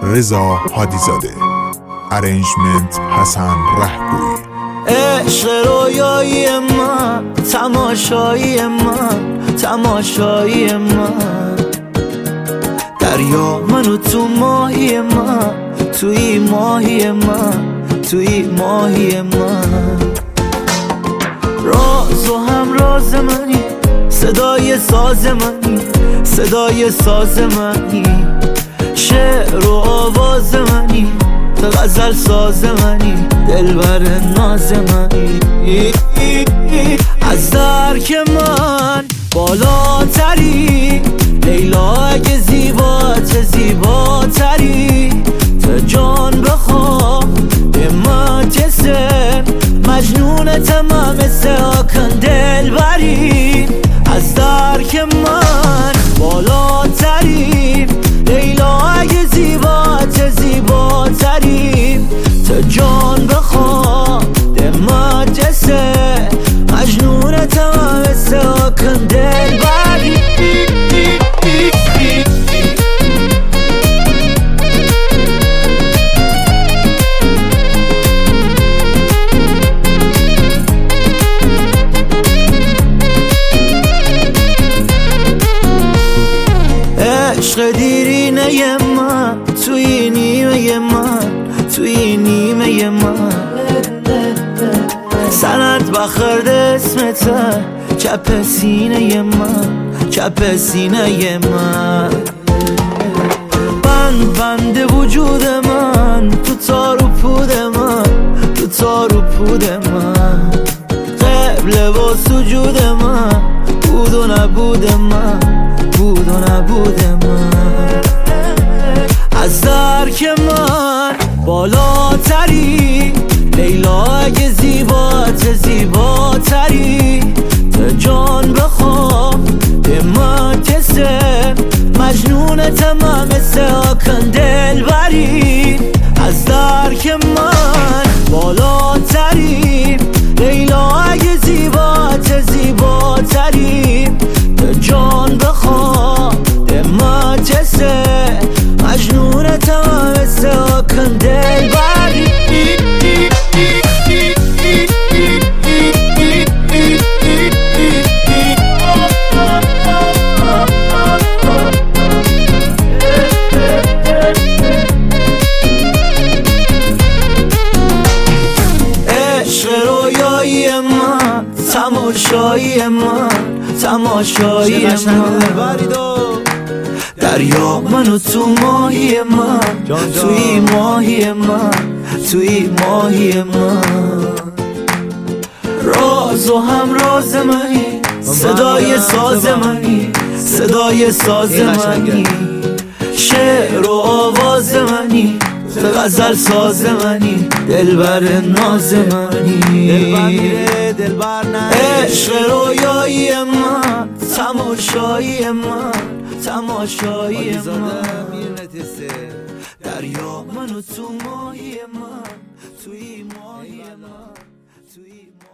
رضا هادیزاده، ارنجمنت حسن رهگوی. عشق رویایی من، تماشایی من، تماشایی من، دریا منو تو ماهی من، توی ماهی من، توی ماهی من. راز و همراز منی، صدای ساز منی، صدای ساز منی، شعر و آواز منی، غزل ساز منی، دلبر ناز منی. از درک من بالاتری، لیلا اگه زیبات زیباتری، تا جان بخواه به من جسم، مجنونتم مثل آکن دلبری. از درک من بالاتری، لیلا اگه زیبات زیباتری، تا جان بخواه به من جسم، مجنونتم مثل آکن دلبری. عشق دیرینه من، توی نیمه من، توی نیمه من، سند بخرد اسمته چپ سینه من، چپ سینه من. بند وجود من، تو تار و پود من، تو تار و پود من، قبله با سجود من، بود و نبود من، بود و نبود من. از درک من بالاتری، لیلا اگه زیبات زیباتری، تا جان بخوام به من جسم، مجنونتم مثل آکن دلبری. از درک من بالاتری، لیلا اگه زیبات زیباتری، تا جان بخوام به من جسم، مجنونتم مثل آکن دلبری. عشق رویایی من، تماشایی من، تماشایی من، دریا منو تو ماهی من، توی ماهی من، توی ماهی من. راز و همراز منی، صدای ساز منی، صدای ساز منی، شعر و آواز منی، غزل ساز منی، دلبر ناز منی. عشق رویایی من، تماشایی من، تماشایی من، دریا منو تو ماهی من، توی ماهی من، توی